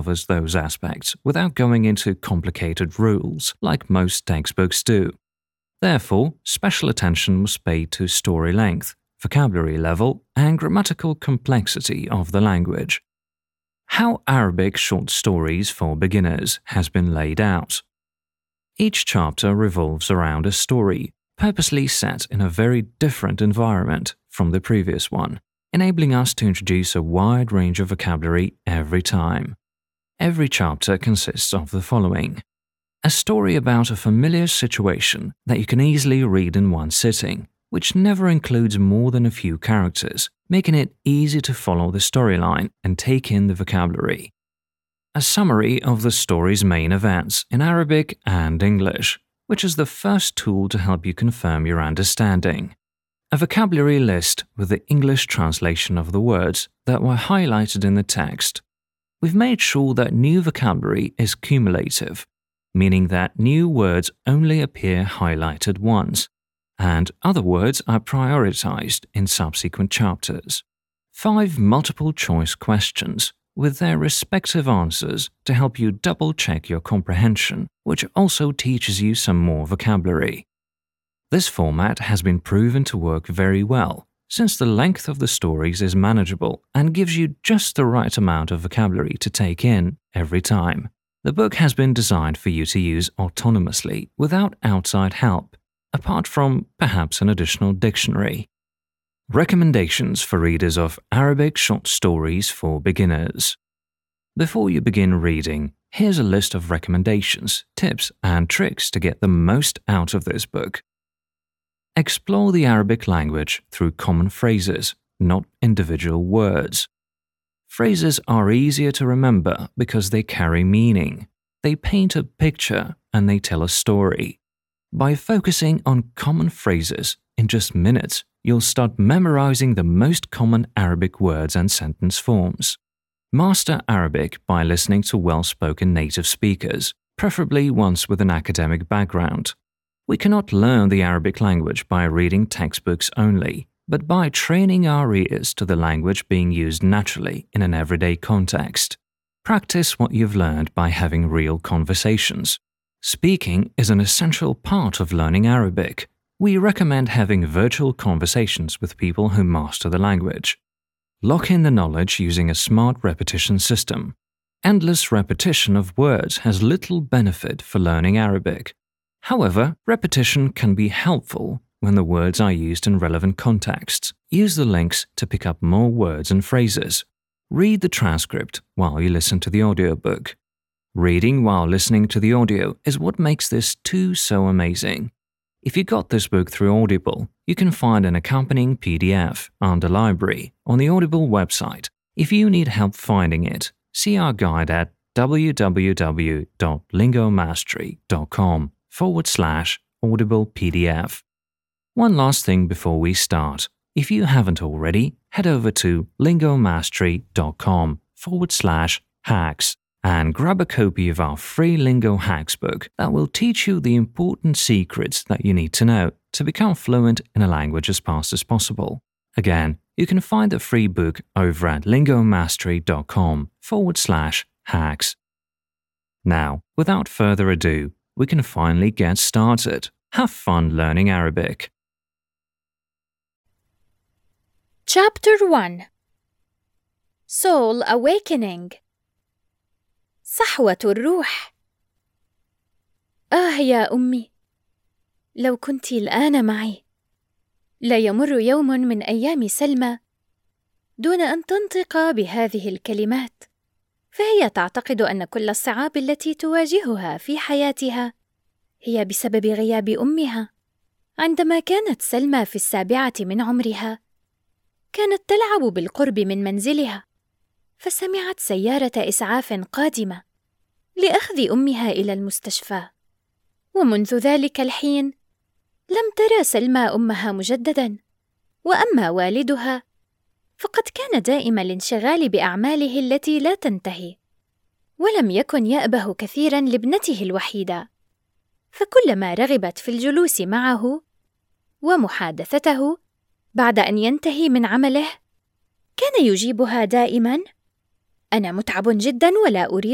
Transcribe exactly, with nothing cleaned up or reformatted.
covers those aspects without going into complicated rules like most textbooks do. Therefore, special attention was paid to story length, vocabulary level, and grammatical complexity of the language. How Arabic Short Stories for Beginners has been laid out. Each chapter revolves around a story, purposely set in a very different environment from the previous one, enabling us to introduce a wide range of vocabulary every time. Every chapter consists of the following: a story about a familiar situation that you can easily read in one sitting, which never includes more than a few characters, making it easy to follow the storyline and take in the vocabulary. A summary of the story's main events in Arabic and English, which is the first tool to help you confirm your understanding. A vocabulary list with the English translation of the words that were highlighted in the text. We've made sure that new vocabulary is cumulative, meaning that new words only appear highlighted once, and other words are prioritized in subsequent chapters. Five multiple-choice questions with their respective answers to help you double-check your comprehension, which also teaches you some more vocabulary. This format has been proven to work very well, since the length of the stories is manageable and gives you just the right amount of vocabulary to take in every time. The book has been designed for you to use autonomously without outside help, apart from perhaps an additional dictionary. Recommendations for readers of Arabic Short Stories for Beginners. Before you begin reading, here's a list of recommendations, tips, and tricks to get the most out of this book. Explore the Arabic language through common phrases, not individual words. Phrases are easier to remember because they carry meaning. They paint a picture and they tell a story. By focusing on common phrases, in just minutes, you'll start memorizing the most common Arabic words and sentence forms. Master Arabic by listening to well-spoken native speakers, preferably ones with an academic background. We cannot learn the Arabic language by reading textbooks only, but by training our ears to the language being used naturally in an everyday context. Practice what you've learned by having real conversations. Speaking is an essential part of learning Arabic. We recommend having virtual conversations with people who master the language. Lock in the knowledge using a smart repetition system. Endless repetition of words has little benefit for learning Arabic. However, repetition can be helpful when the words are used in relevant contexts. Use the links to pick up more words and phrases. Read the transcript while you listen to the audiobook. Reading while listening to the audio is what makes this too so amazing. If you got this book through Audible, you can find an accompanying P D F under Library on the Audible website. If you need help finding it, see our guide at www.lingomastery.com forward slash Audible P D F. One last thing before we start. If you haven't already, head over to lingomastery.com forward slash hacks and grab a copy of our free Lingo Hacks book that will teach you the important secrets that you need to know to become fluent in a language as fast as possible. Again, you can find the free book over at lingomastery.com forward slash hacks. Now, without further ado, we can finally get started. Have fun learning Arabic. Chapter one. Soul Awakening. صحوة الروح. آه يا أمي، لو كنت الآن معي، لا يمر يوم من أيام سلمى دون أن تنطق بهذه الكلمات، فهي تعتقد أن كل الصعاب التي تواجهها في حياتها هي بسبب غياب أمها. عندما كانت سلمى في السابعة من عمرها، كانت تلعب بالقرب من منزلها، فسمعت سيارة إسعاف قادمة لأخذ أمها إلى المستشفى. ومنذ ذلك الحين لم ترى سلمى أمها مجدداً. وأما والدها فقد كان دائم الانشغال بأعماله التي لا تنتهي، ولم يكن يأبه كثيراً لابنته الوحيدة، فكلما رغبت في الجلوس معه ومحادثته بعد أن ينتهي من عمله، كان يجيبها دائماً: أنا متعب جداً ولا أريد